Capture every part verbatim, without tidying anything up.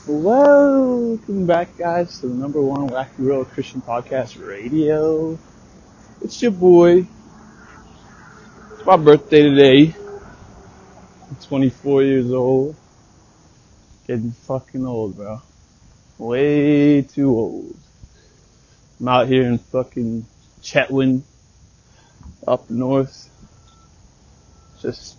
Welcome back, guys, to the number one Wacky World Christian Podcast Radio. It's your boy. It's my birthday today. I'm twenty-four years old. Getting fucking old, bro. Way too old. I'm out here in fucking Chetwynd, up north. Just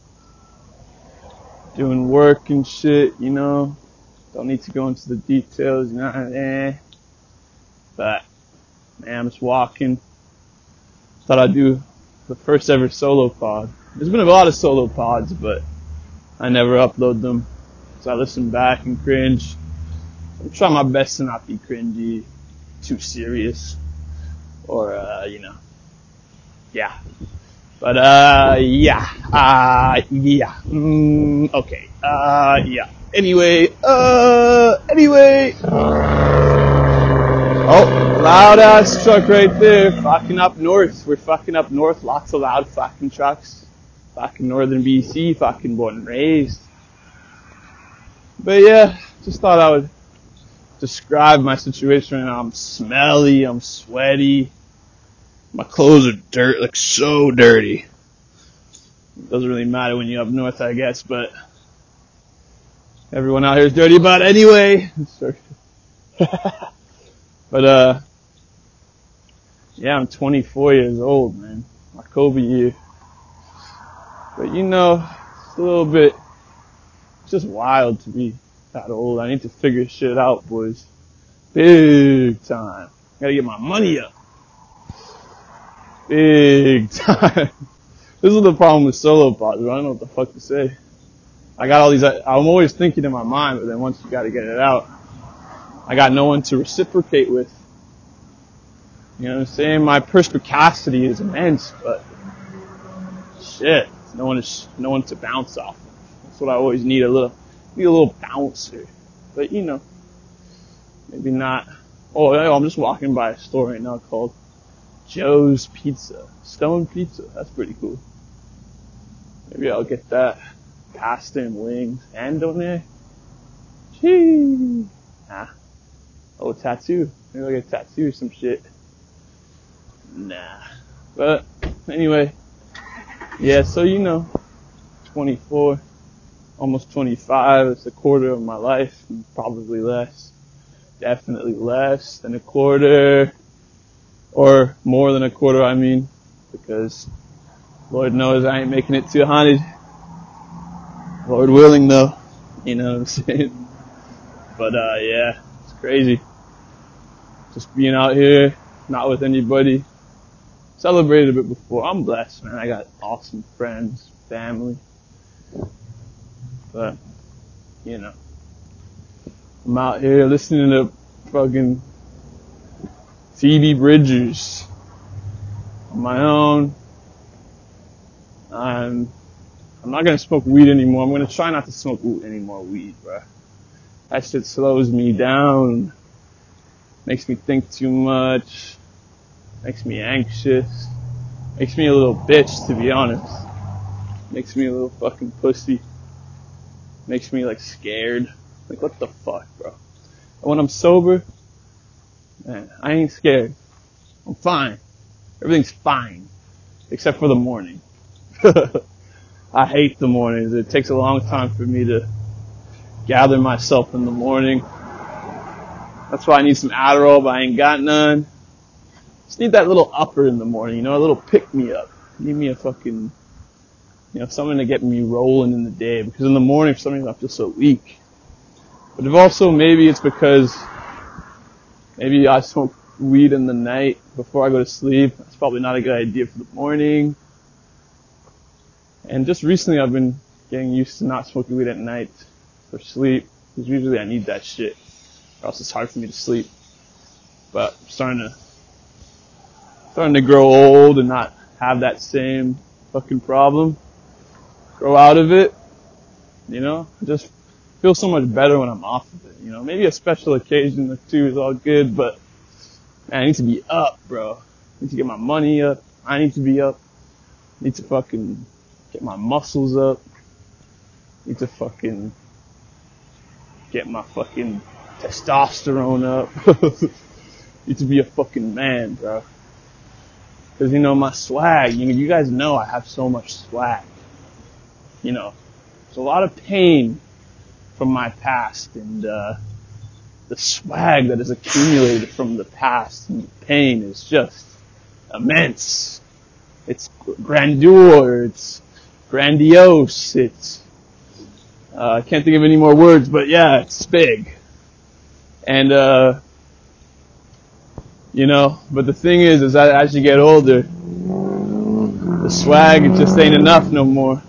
doing work and shit, you know. Don't need to go into the details, you know, eh. But, man, I'm just walking. Thought I'd do the first ever solo pod. There's been a lot of solo pods, but I never upload them. So I listen back and cringe. I'm trying my best to not be cringy, too serious, or, uh, you know, yeah. But, uh, yeah, uh, yeah, mm, okay, uh, yeah. Anyway, uh, anyway. Oh, loud ass truck right there, fucking up north. We're fucking up north, lots of loud fucking trucks. Fucking northern B C, fucking born and raised. But yeah, just thought I would describe my situation right now. I'm smelly, I'm sweaty. My clothes are dirt, like so dirty. It doesn't really matter when you're up north, I guess, but everyone out here is dirty, but anyway. But, uh, yeah, I'm twenty-four years old, man. My Kobe year. But, you know, it's a little bit, it's just wild to be that old. I need to figure shit out, boys. Big time. Gotta get my money up. Big time. This is the problem with solo pods, bro. I don't know what the fuck to say. I got all these, I'm always thinking in my mind, but then once you gotta get it out, I got no one to reciprocate with. You know what I'm saying? My perspicacity is immense, but shit, no one is, no one to bounce off of. That's what I always need, a little, need a little bouncer. But you know, maybe not. Oh, I'm just walking by a store right now called Joe's Pizza. Stone Pizza. That's pretty cool. Maybe I'll get that. Pasta and wings. And donair. Chee. Ah. Oh, tattoo. Maybe I'll get a tattoo or some shit. Nah. But, anyway. Yeah, so you know. twenty-four. Almost twenty-five. It's a quarter of my life. Probably less. Definitely less than a quarter. Or more than a quarter, I mean. Because Lord knows I ain't making it to a hundred. Lord willing, though. You know what I'm saying? But, uh, yeah. It's crazy. Just being out here, not with anybody. Celebrated a bit before. I'm blessed, man. I got awesome friends, family. But, you know. I'm out here listening to fucking Phoebe Bridgers on my own. I'm, I'm not gonna smoke weed anymore. I'm gonna try not to smoke any more weed, bruh. That shit slows me down. Makes me think too much. Makes me anxious. Makes me a little bitch, to be honest. Makes me a little fucking pussy. Makes me like scared. Like what the fuck, bro? And when I'm sober, man, I ain't scared. I'm fine. Everything's fine. Except for the morning. I hate the mornings. It takes a long time for me to gather myself in the morning. That's why I need some Adderall, but I ain't got none. Just need that little upper in the morning, you know, a little pick-me-up. Need me a fucking, you know, something to get me rolling in the day. Because in the morning, for some reason, I feel so weak. But if also, maybe it's because maybe I smoke weed in the night before I go to sleep. That's probably not a good idea for the morning. And just recently, I've been getting used to not smoking weed at night for sleep. Because usually I need that shit. Or else it's hard for me to sleep. But I'm starting to, starting to grow old and not have that same fucking problem. Grow out of it. You know? Just feel so much better when I'm off of it. You know? Maybe a special occasion or two is all good, but man, I need to be up, bro. I need to get my money up. I need to be up. I need to fucking get my muscles up. I need to fucking get my fucking testosterone up. Need to be a fucking man, bro. Cause you know, my swag, you know, you guys know I have so much swag. You know, there's a lot of pain from my past, and, uh, the swag that is accumulated from the past and the pain is just immense. It's grandeur, it's grandiose, it's, uh, I can't think of any more words, but yeah, it's big. And, uh, you know, but the thing is, is that as you get older, the swag, it just ain't enough no more.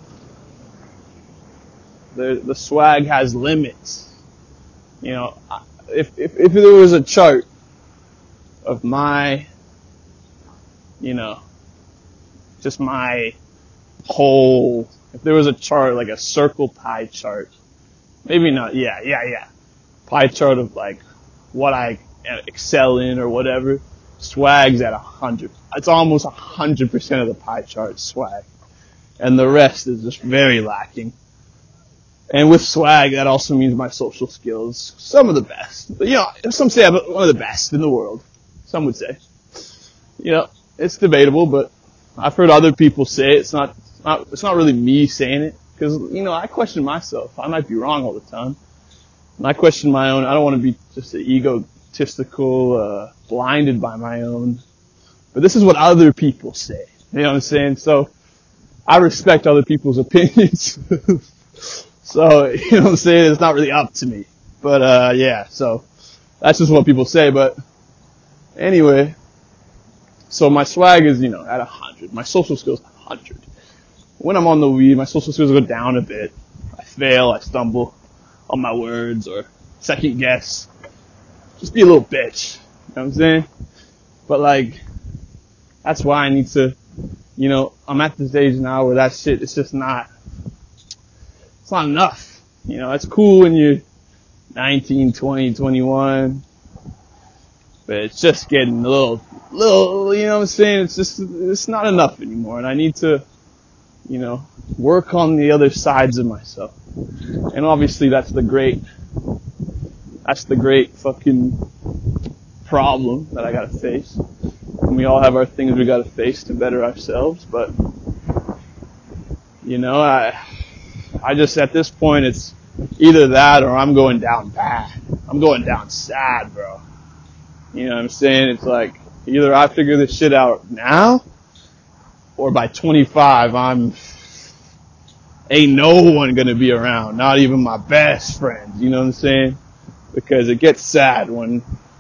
The, the swag has limits. You know, if, if, if there was a chart of my, you know, just my whole, if there was a chart, like a circle pie chart, maybe not, yeah, yeah, yeah, pie chart of like what I excel in or whatever, swag's at a hundred. It's almost a hundred percent of the pie chart swag. And the rest is just very lacking. And with swag, that also means my social skills. Some of the best. But, you know, some say I'm one of the best in the world. Some would say. You know, it's debatable, but I've heard other people say it. It's not, it's not, it's not really me saying it. Cause, you know, I question myself. I might be wrong all the time. And I question my own. I don't want to be just an egotistical, uh, blinded by my own. But this is what other people say. You know what I'm saying? So, I respect other people's opinions. So, you know what I'm saying? It's not really up to me. But, uh, yeah, so, that's just what people say. But, anyway, so my swag is, you know, at a hundred. My social skills, a hundred. When I'm on the weed, my social skills go down a bit. I fail, I stumble on my words, or second guess. Just be a little bitch. You know what I'm saying? But, like, that's why I need to, you know, I'm at this age now where that shit, it's just not, it's not enough. You know, it's cool when you're nineteen, twenty, twenty-one, but it's just getting a little, little, you know what I'm saying? It's just, it's not enough anymore, and I need to, you know, work on the other sides of myself. And obviously that's the great, that's the great fucking problem that I gotta face. And we all have our things we gotta face to better ourselves, but, you know, I, I just, at this point, it's either that or I'm going down bad. I'm going down sad, bro. You know what I'm saying? It's like, either I figure this shit out now, or by twenty-five, I'm, ain't no one gonna be around. Not even my best friends. You know what I'm saying? Because it gets sad when,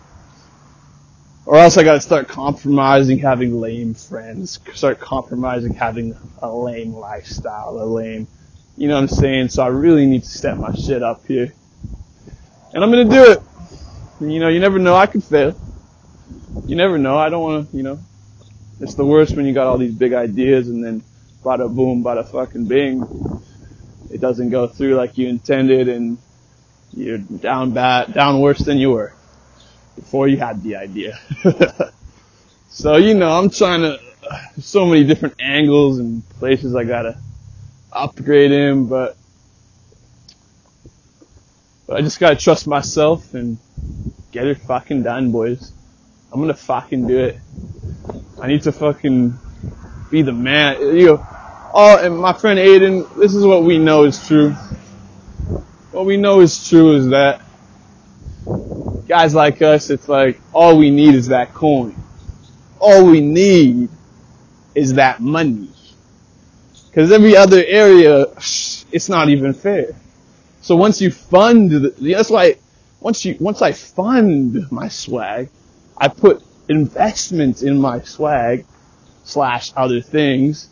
or else I gotta start compromising having lame friends. Start compromising having a lame lifestyle, a lame, you know what I'm saying? So I really need to step my shit up here. And I'm gonna do it. And, you know, you never know, I could fail. You never know, I don't wanna, you know, it's the worst when you got all these big ideas and then bada boom, bada fucking bing. It doesn't go through like you intended and you're down bad, down worse than you were before you had the idea. So, you know, I'm trying to, uh, so many different angles and places I gotta upgrade in, but, but I just gotta trust myself and get it fucking done, boys. I'm gonna fucking do it. I need to fucking be the man. You know, oh, and my friend Aiden, this is what we know is true. What we know is true is that guys like us, it's like, all we need is that coin. All we need is that money. Because every other area, it's not even fair. So once you fund, the, that's why, once you, once I fund my swag, I put investments in my swag, slash other things,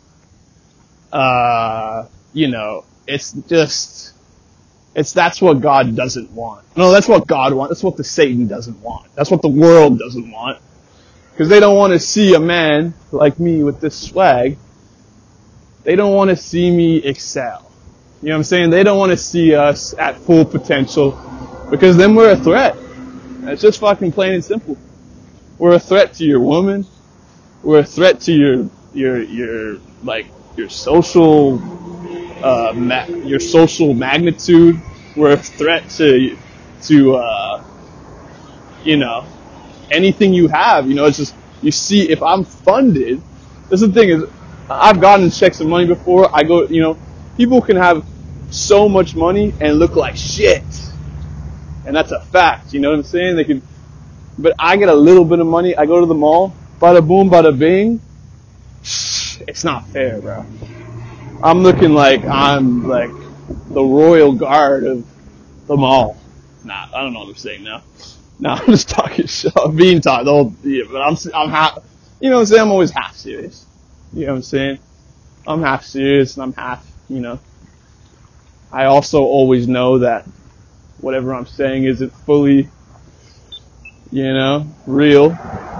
uh, you know, it's just, it's, that's what God doesn't want. No, that's what God wants. That's what the Satan doesn't want. That's what the world doesn't want. Because they don't want to see a man like me with this swag. They don't want to see me excel. You know what I'm saying? They don't want to see us at full potential. Because then we're a threat. It's just fucking plain and simple. We're a threat to your woman. We're a threat to your, your, your, like, your social, uh, ma- your social magnitude. We're a threat to, to, uh, you know, anything you have. You know, it's just, you see, if I'm funded, this is the thing is, I've gotten checks of money before. I go, you know, people can have so much money and look like shit. And that's a fact, you know what I'm saying? They can, but I get a little bit of money, I go to the mall, bada boom, bada bing. It's not fair, bro. I'm looking like I'm like the royal guard of the mall. Nah, I don't know what I'm saying now. Nah, I'm just talking shit. I'm being taught the whole, yeah, but I'm, I'm half, you know what I'm saying? I'm always half serious. You know what I'm saying? I'm half serious and I'm half, you know. I also always know that whatever I'm saying isn't fully, you know, real.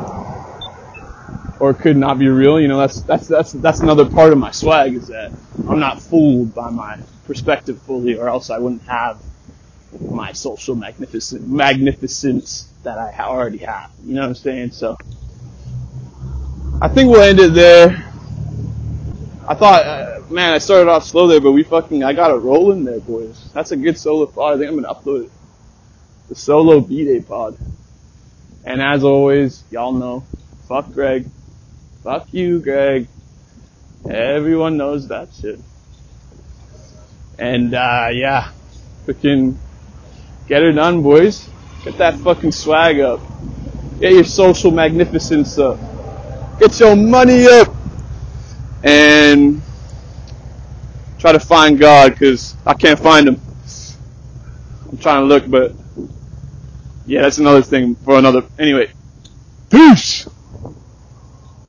Or could not be real. You know, that's, that's, that's, that's another part of my swag is that I'm not fooled by my perspective fully, or else I wouldn't have my social magnificent, magnificence that I already have. You know what I'm saying? So, I think we'll end it there. I thought, uh, man, I started off slow there, but we fucking, I got it rolling there, boys. That's a good solo pod. I think I'm gonna upload it. The solo B-Day pod. And as always, y'all know, fuck Greg. Fuck you, Greg. Everyone knows that shit. And, uh, yeah. Fucking get her done, boys. Get that fucking swag up. Get your social magnificence up. Get your money up. And try to find God, cause I can't find him. I'm trying to look, but yeah, that's another thing for another. Anyway, peace!